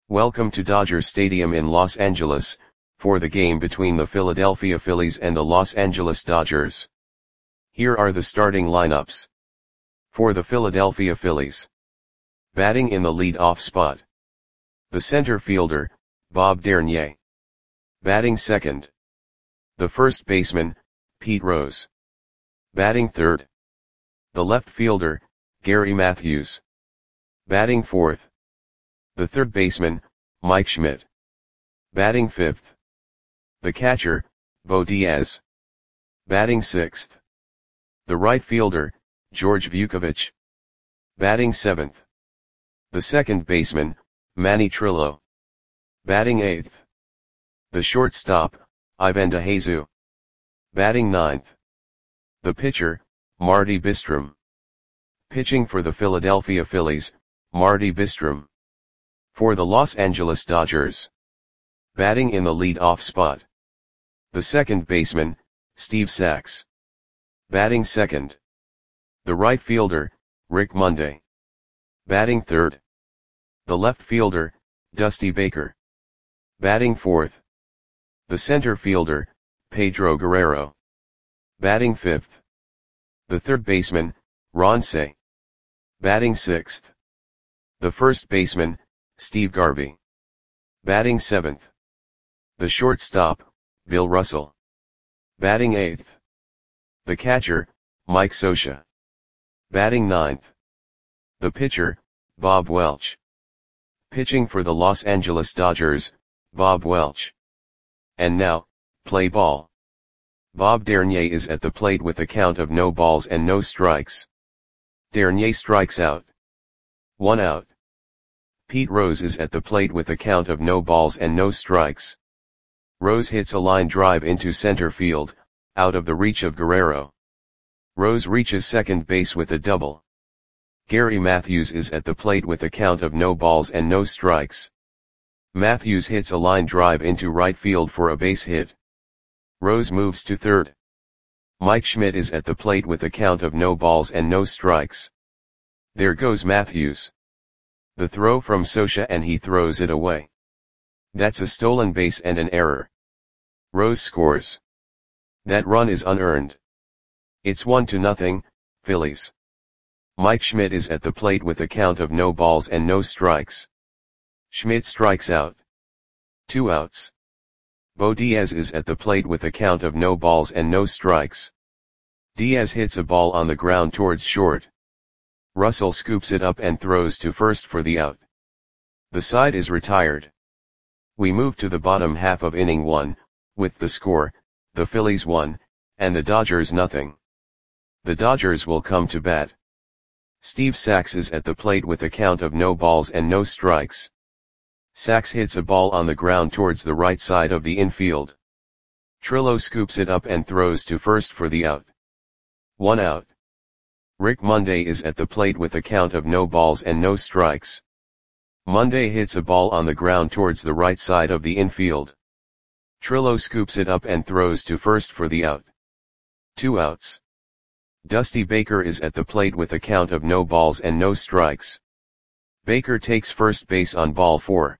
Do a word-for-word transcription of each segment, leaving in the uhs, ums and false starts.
Welcome to Dodger Stadium in Los Angeles, for the game between the Philadelphia Phillies and the Los Angeles Dodgers. Here are the starting lineups. For the Philadelphia Phillies. Batting in the lead-off spot. The center fielder, Bob Dernier. Batting second. The first baseman, Pete Rose. Batting third. The left fielder, Gary Matthews. Batting fourth. The third baseman, Mike Schmidt. Batting fifth. The catcher, Bo Diaz. Batting sixth. The right fielder, George Vukovich. Batting seventh. The second baseman, Manny Trillo. Batting eighth. The shortstop, Ivan DeJesus. Batting ninth. The pitcher, Marty Bistrom. Pitching for the Philadelphia Phillies, Marty Bistrom. For the Los Angeles Dodgers. Batting in the lead-off spot. The second baseman, Steve Sax. Batting second. The right fielder, Rick Monday. Batting third. The left fielder, Dusty Baker. Batting fourth. The center fielder, Pedro Guerrero. Batting fifth. The third baseman, Ron Cey. Batting sixth. The first baseman, Steve Garvey. Batting seventh. The shortstop, Bill Russell. Batting eighth. The catcher, Mike Scioscia. Batting ninth. The pitcher, Bob Welch. Pitching for the Los Angeles Dodgers, Bob Welch. And now, play ball. Bob Dernier is at the plate with a count of no balls and no strikes. Dernier strikes out. One out. Pete Rose is at the plate with a count of no balls and no strikes. Rose hits a line drive into center field, out of the reach of Guerrero. Rose reaches second base with a double. Gary Matthews is at the plate with a count of no balls and no strikes. Matthews hits a line drive into right field for a base hit. Rose moves to third. Mike Schmidt is at the plate with a count of no balls and no strikes. There goes Matthews. The throw from Scioscia and he throws it away. That's a stolen base and an error. Rose scores. That run is unearned. It's one to nothing, Phillies. Mike Schmidt is at the plate with a count of no balls and no strikes. Schmidt strikes out. Two outs. Bo Diaz is at the plate with a count of no balls and no strikes. Diaz hits a ball on the ground towards short. Russell scoops it up and throws to first for the out. The side is retired. We move to the bottom half of inning one, with the score, the Phillies one, and the Dodgers nothing. The Dodgers will come to bat. Steve Sax is at the plate with a count of no balls and no strikes. Sax hits a ball on the ground towards the right side of the infield. Trillo scoops it up and throws to first for the out. One out. Rick Monday is at the plate with a count of no balls and no strikes. Monday hits a ball on the ground towards the right side of the infield. Trillo scoops it up and throws to first for the out. Two outs. Dusty Baker is at the plate with a count of no balls and no strikes. Baker takes first base on ball four.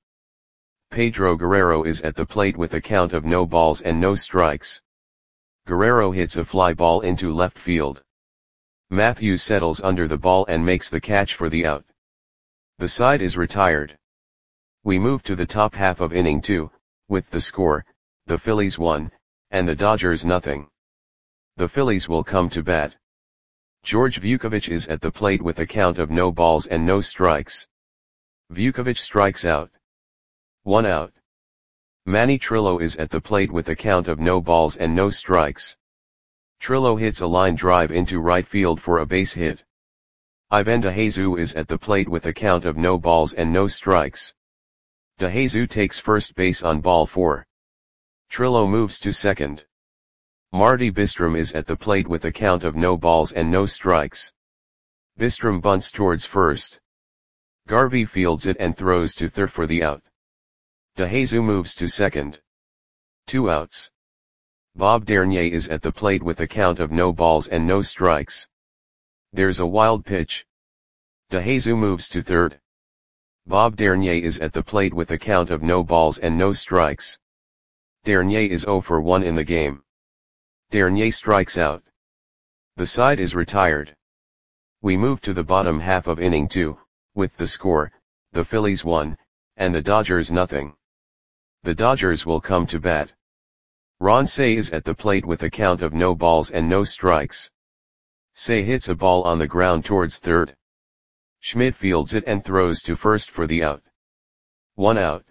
Pedro Guerrero is at the plate with a count of no balls and no strikes. Guerrero hits a fly ball into left field. Matthews settles under the ball and makes the catch for the out. The side is retired. We move to the top half of inning two, with the score, the Phillies one, and the Dodgers nothing. The Phillies will come to bat. George Vukovich is at the plate with a count of no balls and no strikes. Vukovich strikes out. One out. Manny Trillo is at the plate with a count of no balls and no strikes. Trillo hits a line drive into right field for a base hit. Ivan DeJesus is at the plate with a count of no balls and no strikes. DeJesus takes first base on ball four. Trillo moves to second. Marty Bistrom is at the plate with a count of no balls and no strikes. Bistrom bunts towards first. Garvey fields it and throws to third for the out. DeJesus moves to second. Two outs. Bob Dernier is at the plate with a count of no balls and no strikes. There's a wild pitch. DeJesus moves to third. Bob Dernier is at the plate with a count of no balls and no strikes. Dernier is zero for one in the game. Dernier strikes out. The side is retired. We move to the bottom half of inning two, with the score, the Phillies one, and the Dodgers nothing. The Dodgers will come to bat. Ron Cey is at the plate with a count of no balls and no strikes. Cey hits a ball on the ground towards third. Schmidt fields it and throws to first for the out. One out.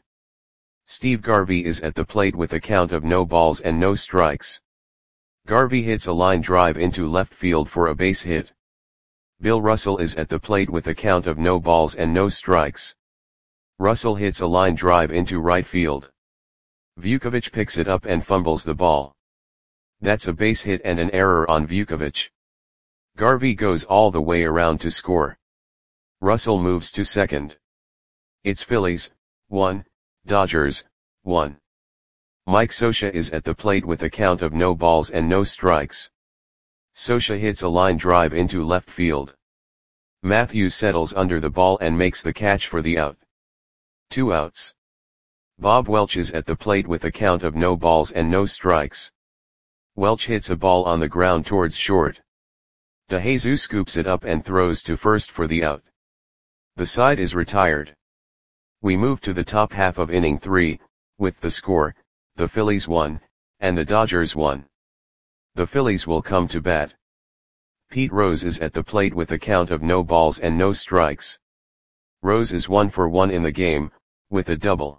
Steve Garvey is at the plate with a count of no balls and no strikes. Garvey hits a line drive into left field for a base hit. Bill Russell is at the plate with a count of no balls and no strikes. Russell hits a line drive into right field. Vukovich picks it up and fumbles the ball. That's a base hit and an error on Vukovich. Garvey goes all the way around to score. Russell moves to second. It's Phillies, one, Dodgers, one. Mike Scioscia is at the plate with a count of no balls and no strikes. Scioscia hits a line drive into left field. Matthews settles under the ball and makes the catch for the out. Two outs. Bob Welch is at the plate with a count of no balls and no strikes. Welch hits a ball on the ground towards short. DeJesus scoops it up and throws to first for the out. The side is retired. We move to the top half of inning three, with the score, the Phillies one, and the Dodgers one. The Phillies will come to bat. Pete Rose is at the plate with a count of no balls and no strikes. Rose is one for one in the game, with a double.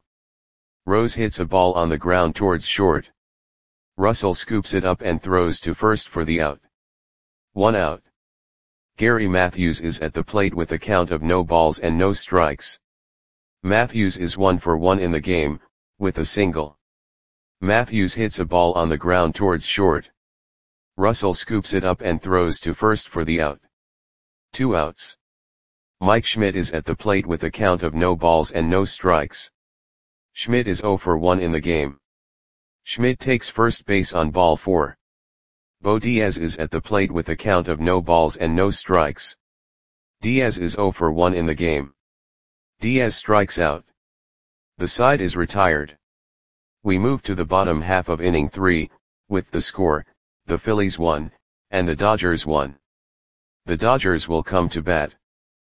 Rose hits a ball on the ground towards short. Russell scoops it up and throws to first for the out. One out. Gary Matthews is at the plate with a count of no balls and no strikes. Matthews is one for one in the game, with a single. Matthews hits a ball on the ground towards short. Russell scoops it up and throws to first for the out. Two outs. Mike Schmidt is at the plate with a count of no balls and no strikes. Schmidt is zero for one in the game. Schmidt takes first base on ball four. Bo Diaz is at the plate with a count of no balls and no strikes. Diaz is zero for one in the game. Diaz strikes out. The side is retired. We move to the bottom half of inning three, with the score, the Phillies one, and the Dodgers one. The Dodgers will come to bat.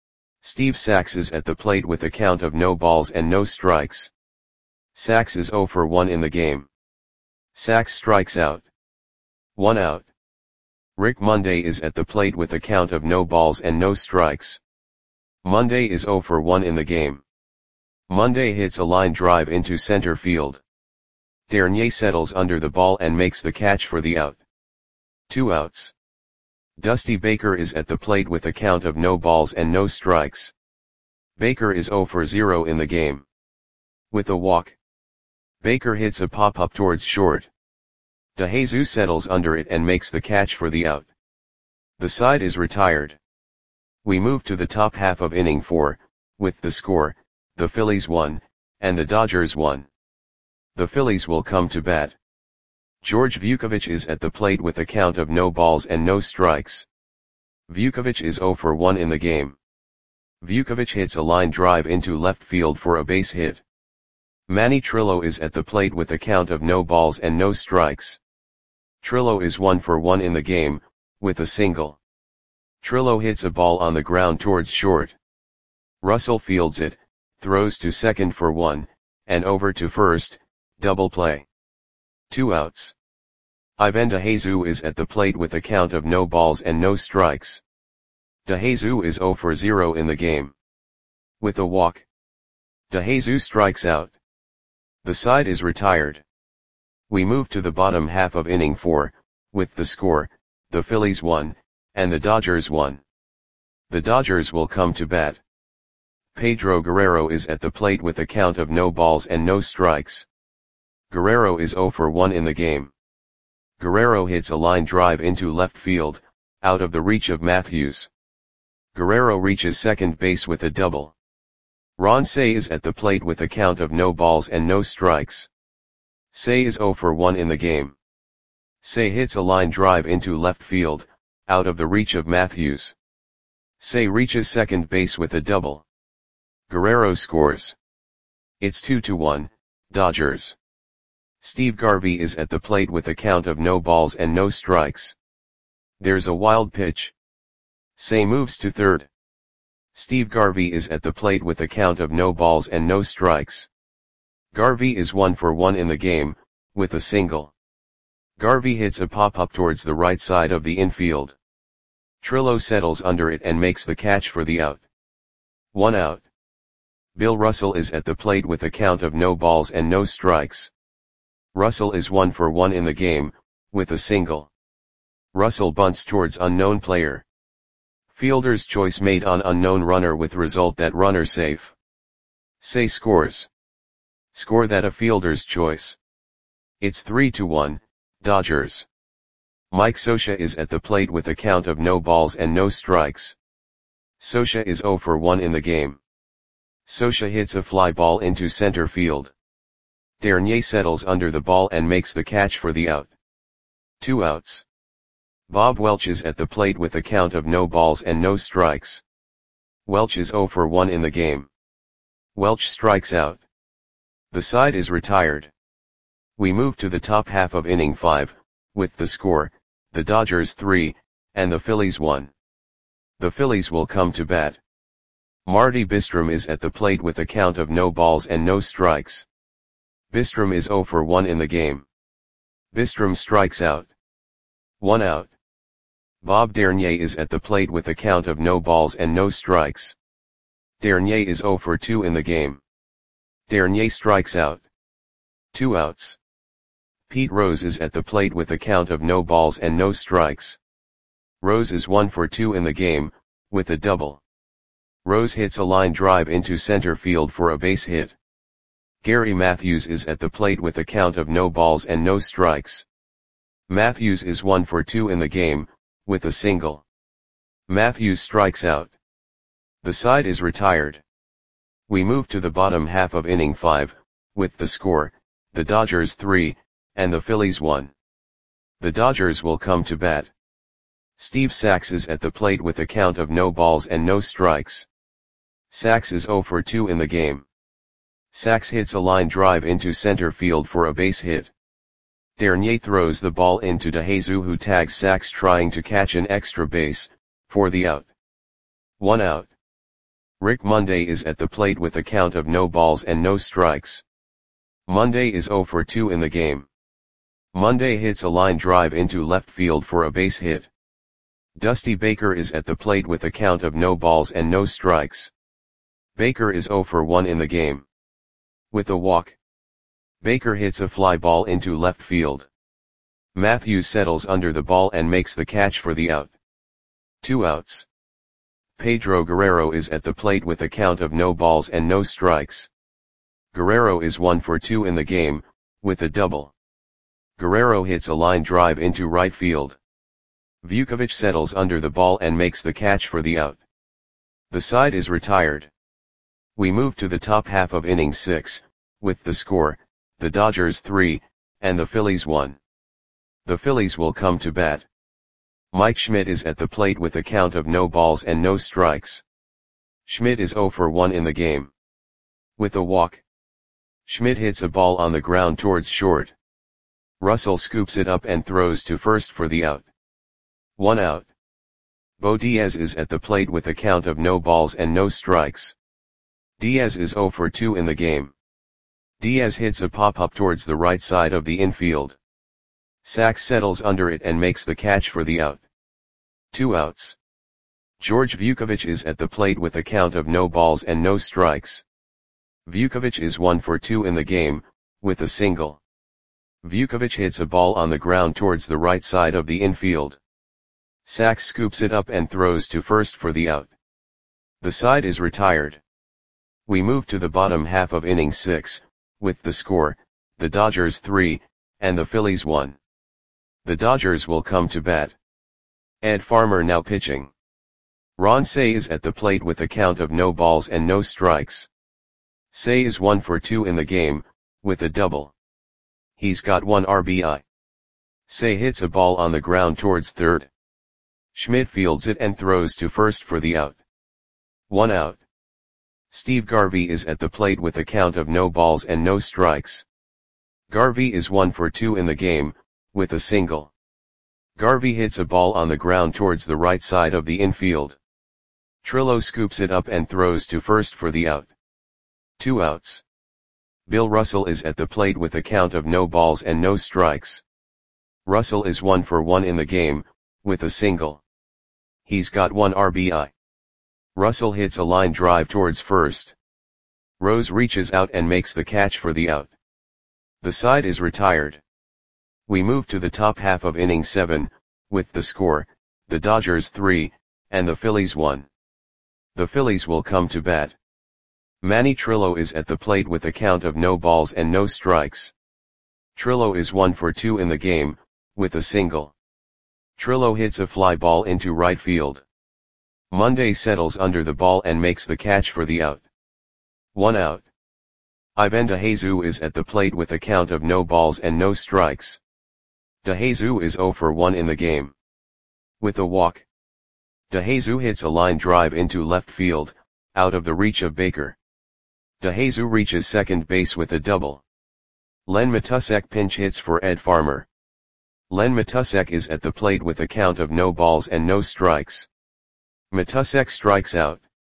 Steve Sax is at the plate with a count of no balls and no strikes. Sax is zero for one in the game. Sax strikes out. One out. Rick Monday is at the plate with a count of no balls and no strikes. Monday is zero for one in the game. Monday hits a line drive into center field. Dernier settles under the ball and makes the catch for the out. Two outs. Dusty Baker is at the plate with a count of no balls and no strikes. Baker is zero for zero in the game. With a walk. Baker hits a pop-up towards short. DeJesus settles under it and makes the catch for the out. The side is retired. We move to the top half of inning four, with the score, the Phillies one, and the Dodgers one. The Phillies will come to bat. George Vukovich is at the plate with a count of no balls and no strikes. Vukovich is zero for one in the game. Vukovich hits a line drive into left field for a base hit. Manny Trillo is at the plate with a count of no balls and no strikes. Trillo is one for one in the game, with a single. Trillo hits a ball on the ground towards short. Russell fields it, throws to second for one, and over to first, double play. Two outs. Ivan DeJesus is at the plate with a count of no balls and no strikes. DeJesus is zero for zero in the game. With a walk. DeJesus strikes out. The side is retired. We move to the bottom half of inning four, with the score, the Phillies one, and the Dodgers one. The Dodgers will come to bat. Pedro Guerrero is at the plate with a count of no balls and no strikes. Guerrero is zero for one in the game. Guerrero hits a line drive into left field, out of the reach of Matthews. Guerrero reaches second base with a double. Ron Cey is at the plate with a count of no balls and no strikes. Cey is zero for one in the game. Cey hits a line drive into left field, out of the reach of Matthews. Cey reaches second base with a double. Guerrero scores. It's two to one, Dodgers. Steve Garvey is at the plate with a count of no balls and no strikes. There's a wild pitch. Say moves to third. Steve Garvey is at the plate with a count of no balls and no strikes. Garvey is one for one in the game, with a single. Garvey hits a pop-up towards the right side of the infield. Trillo settles under it and makes the catch for the out. One out. Bill Russell is at the plate with a count of no balls and no strikes. Russell is one for one in the game, with a single. Russell bunts towards unknown player. Fielder's choice made on unknown runner with result that runner safe. Say scores. Score that a fielder's choice. It's three to one, Dodgers. Mike Scioscia is at the plate with a count of no balls and no strikes. Scioscia is zero for one in the game. Scioscia hits a fly ball into center field. Dernier settles under the ball and makes the catch for the out. Two outs. Bob Welch is at the plate with a count of no balls and no strikes. Welch is zero for one in the game. Welch strikes out. The side is retired. We move to the top half of inning five, with the score, the Dodgers three, and the Phillies one. The Phillies will come to bat. Marty Bistrom is at the plate with a count of no balls and no strikes. Bistrom is zero for one in the game. Bistrom strikes out. One out. Bob Dernier is at the plate with a count of no balls and no strikes. Dernier is zero for two in the game. Dernier strikes out. Two outs. Pete Rose is at the plate with a count of no balls and no strikes. Rose is one for two in the game, with a double. Rose hits a line drive into center field for a base hit. Gary Matthews is at the plate with a count of no balls and no strikes. Matthews is one for two in the game, with a single. Matthews strikes out. The side is retired. We move to the bottom half of inning five, with the score, the Dodgers three, and the Phillies one. The Dodgers will come to bat. Steve Sax is at the plate with a count of no balls and no strikes. Sax is zero for two in the game. Sax hits a line drive into center field for a base hit. Dernier throws the ball into DeJesus, who tags Sax trying to catch an extra base, for the out. One out. Rick Monday is at the plate with a count of no balls and no strikes. Monday is zero for two in the game. Monday hits a line drive into left field for a base hit. Dusty Baker is at the plate with a count of no balls and no strikes. Baker is zero for one in the game. With a walk. Baker hits a fly ball into left field. Matthews settles under the ball and makes the catch for the out. Two outs. Pedro Guerrero is at the plate with a count of no balls and no strikes. Guerrero is one for two in the game, with a double. Guerrero hits a line drive into right field. Vukovich settles under the ball and makes the catch for the out. The side is retired. We move to the top half of inning six, with the score, the Dodgers three, and the Phillies one. The Phillies will come to bat. Mike Schmidt is at the plate with a count of no balls and no strikes. Schmidt is zero for one in the game. With a walk. Schmidt hits a ball on the ground towards short. Russell scoops it up and throws to first for the out. One out. Bo Diaz is at the plate with a count of no balls and no strikes. Diaz is zero for two in the game. Diaz hits a pop-up towards the right side of the infield. Sax settles under it and makes the catch for the out. Two outs. George Vukovich is at the plate with a count of no balls and no strikes. Vukovich is one for two in the game, with a single. Vukovich hits a ball on the ground towards the right side of the infield. Sax scoops it up and throws to first for the out. The side is retired. We move to the bottom half of inning six, with the score, the Dodgers three, and the Phillies one. The Dodgers will come to bat. Ed Farmer now pitching. Ron Cey is at the plate with a count of no balls and no strikes. Cey is one for two in the game, with a double. He's got one R B I. Cey hits a ball on the ground towards third. Schmidt fields it and throws to first for the out. One out. Steve Garvey is at the plate with a count of no balls and no strikes. Garvey is one for two in the game, with a single. Garvey hits a ball on the ground towards the right side of the infield. Trillo scoops it up and throws to first for the out. Two outs. Bill Russell is at the plate with a count of no balls and no strikes. Russell is one for one in the game, with a single. He's got one R B I. Russell hits a line drive towards first. Rose reaches out and makes the catch for the out. The side is retired. We move to the top half of inning seven, with the score, the Dodgers three, and the Phillies one. The Phillies will come to bat. Manny Trillo is at the plate with a count of no balls and no strikes. Trillo is one for two in the game, with a single. Trillo hits a fly ball into right field. Monday settles under the ball and makes the catch for the out. One out. Ivan DeJesus is at the plate with a count of no balls and no strikes. DeJesus is zero for one in the game. With a walk. DeJesus hits a line drive into left field, out of the reach of Baker. DeJesus reaches second base with a double. Len Matusek pinch hits for Ed Farmer. Len Matusek is at the plate with a count of no balls and no strikes. Matusek strikes out.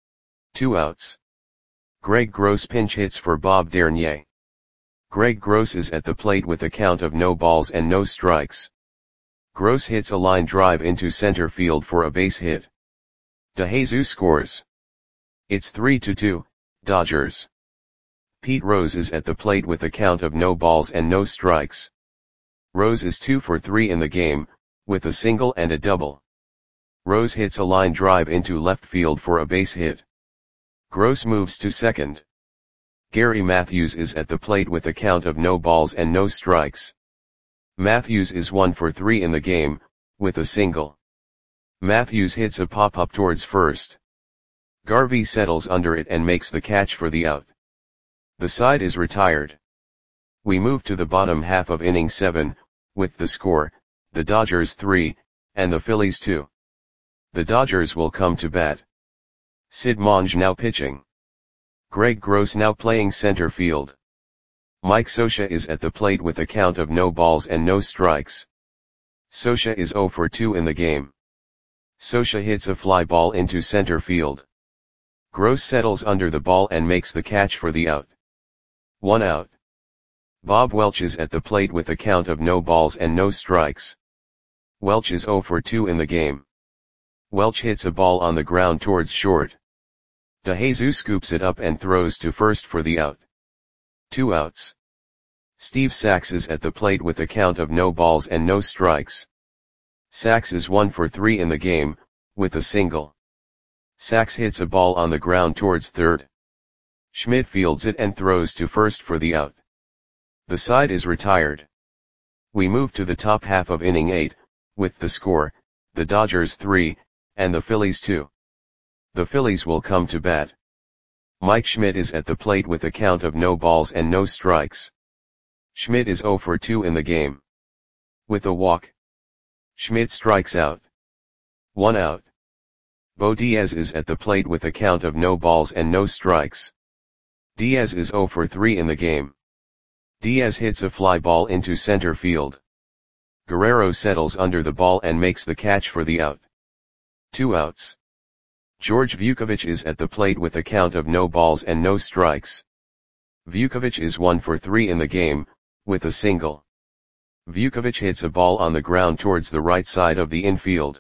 Two outs. Greg Gross pinch hits for Bob Dernier. Greg Gross is at the plate with a count of no balls and no strikes. Gross hits a line drive into center field for a base hit. DeJesus scores. It's three to two, Dodgers. Pete Rose is at the plate with a count of no balls and no strikes. Rose is two for three in the game, with a single and a double. Rose hits a line drive into left field for a base hit. Gross moves to second. Gary Matthews is at the plate with a count of no balls and no strikes. Matthews is one for three in the game, with a single. Matthews hits a pop-up towards first. Garvey settles under it and makes the catch for the out. The side is retired. We move to the bottom half of inning seven, with the score, the Dodgers three, and the Phillies two. The Dodgers will come to bat. Sid Monge now pitching. Greg Gross now playing center field. Mike Scioscia is at the plate with a count of no balls and no strikes. Scioscia is zero for two in the game. Scioscia hits a fly ball into center field. Gross settles under the ball and makes the catch for the out. One out. Bob Welch is at the plate with a count of no balls and no strikes. Welch is zero for two in the game. Welch hits a ball on the ground towards short. DeJesus scoops it up and throws to first for the out. Two outs. Steve Sax is at the plate with a count of no balls and no strikes. Sax is one for three in the game, with a single. Sax hits a ball on the ground towards third. Schmidt fields it and throws to first for the out. The side is retired. We move to the top half of inning eight, with the score, the Dodgers three, and the Phillies two. The Phillies will come to bat. Mike Schmidt is at the plate with a count of no balls and no strikes. Schmidt is zero for two in the game. With a walk. Schmidt strikes out. One out. Bo Diaz is at the plate with a count of no balls and no strikes. Diaz is zero for three in the game. Diaz hits a fly ball into center field. Guerrero settles under the ball and makes the catch for the out. Two outs. George Vukovich is at the plate with a count of no balls and no strikes. Vukovich is one for three in the game, with a single. Vukovich hits a ball on the ground towards the right side of the infield.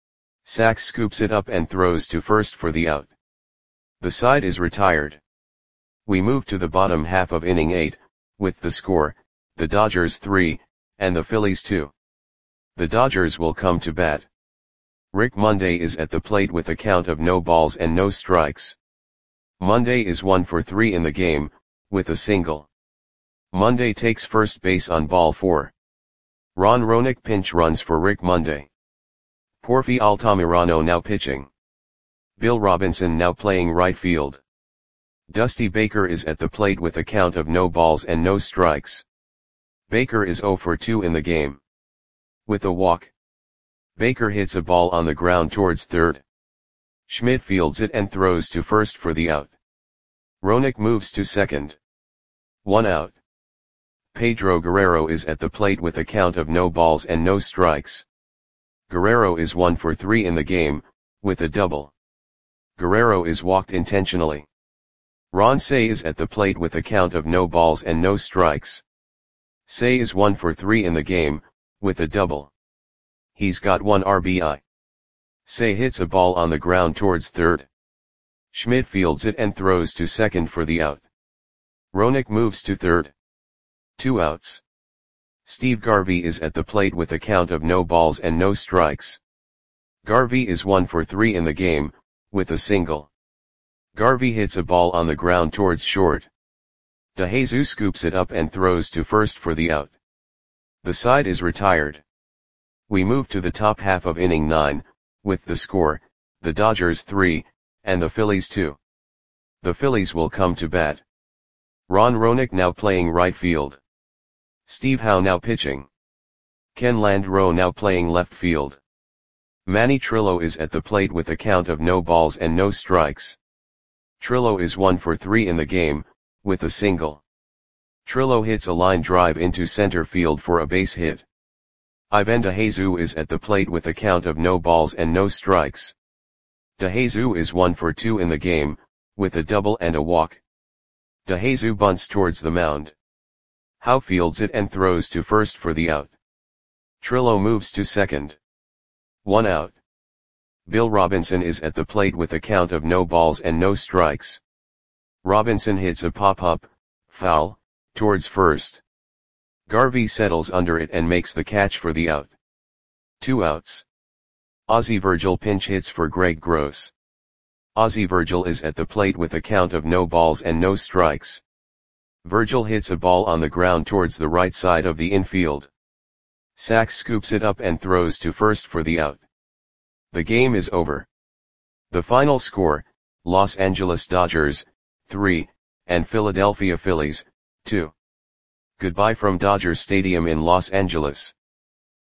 Sax scoops it up and throws to first for the out. The side is retired. We move to the bottom half of inning eight, with the score, the Dodgers three, and the Phillies two. The Dodgers will come to bat. Rick Monday is at the plate with a count of no balls and no strikes. Monday is one for three in the game, with a single. Monday takes first base on ball four. Ron Roenick pinch runs for Rick Monday. Porfi Altamirano now pitching. Bill Robinson now playing right field. Dusty Baker is at the plate with a count of no balls and no strikes. Baker is zero for two in the game. With a walk. Baker hits a ball on the ground towards third. Schmidt fields it and throws to first for the out. Roenick moves to second. One out. Pedro Guerrero is at the plate with a count of no balls and no strikes. Guerrero is one for three in the game, with a double. Guerrero is walked intentionally. Ron Cey is at the plate with a count of no balls and no strikes. Cey is one for three in the game, with a double. He's got one R B I. Cey hits a ball on the ground towards third. Schmidt fields it and throws to second for the out. Roenick moves to third. Two outs. Steve Garvey is at the plate with a count of no balls and no strikes. Garvey is one for three in the game, with a single. Garvey hits a ball on the ground towards short. DeJesus scoops it up and throws to first for the out. The side is retired. We move to the top half of inning nine, with the score, the Dodgers three, and the Phillies two. The Phillies will come to bat. Ron Roenick now playing right field. Steve Howe now pitching. Ken Landreau now playing left field. Manny Trillo is at the plate with a count of no balls and no strikes. Trillo is one for three in the game, with a single. Trillo hits a line drive into center field for a base hit. Ivan DeJesus is at the plate with a count of no balls and no strikes. DeJesus is one for two in the game, with a double and a walk. DeJesus bunts towards the mound. Howe fields it and throws to first for the out. Trillo moves to second. One out. Bill Robinson is at the plate with a count of no balls and no strikes. Robinson hits a pop-up, foul, towards first. Garvey settles under it and makes the catch for the out. Two outs. Ozzie Virgil pinch hits for Greg Gross. Ozzie Virgil is at the plate with a count of no balls and no strikes. Virgil hits a ball on the ground towards the right side of the infield. Sachs scoops it up and throws to first for the out. The game is over. The final score, Los Angeles Dodgers, three, and Philadelphia Phillies, two. Goodbye from Dodger Stadium in Los Angeles.